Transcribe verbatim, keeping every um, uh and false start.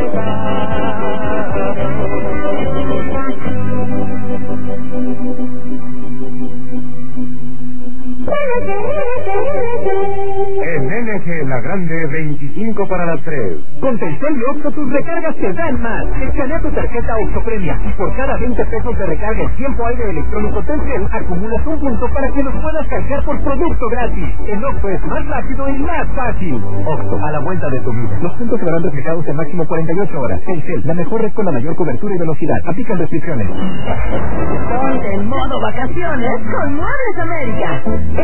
En N G La Grande, veinticinco para las tres. Con Telcel y Oxxo tus recargas te dan más. Escanea tu tarjeta Oxxo Premia y por cada veinte pesos de recarga en tiempo aire electrónico Telcel acumulas un punto para que los puedas canjear por producto gratis. El Oxxo es más rápido y más fácil. Oxxo, a la vuelta de tu vida. Los puntos se verán reflejados en máximo cuarenta y ocho horas. Telcel, la mejor red con la mayor cobertura y velocidad. Aplican restricciones. Ponte en modo vacaciones con Muebles América.